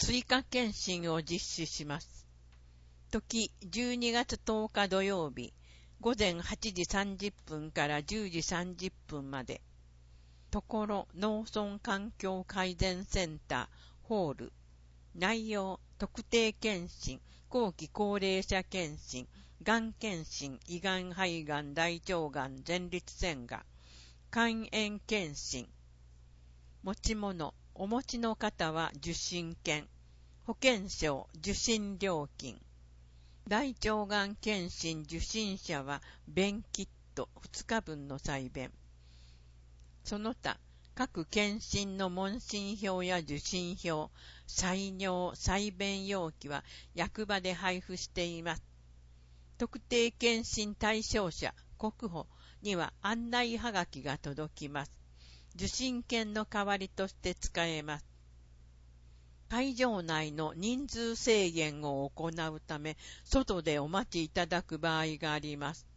追加検診を実施します。時12月10日土曜日、午前8時30分から10時30分まで。ところ農村環境改善センターホール。内容、特定検診、後期高齢者検診、がん検診、胃がん、肺がん、大腸がん、前立腺がん、肝炎検診。持ち物、お持ちの方は受診券、保険証、受診料金。大腸がん検診受診者は便キット2日分の採便。その他、各検診の問診票や受診票、採尿、採便容器は役場で配布しています。特定検診対象者、国保には案内はがきが届きます。受診券の代わりとして使えます。会場内の人数制限を行うため、外でお待ちいただく場合があります。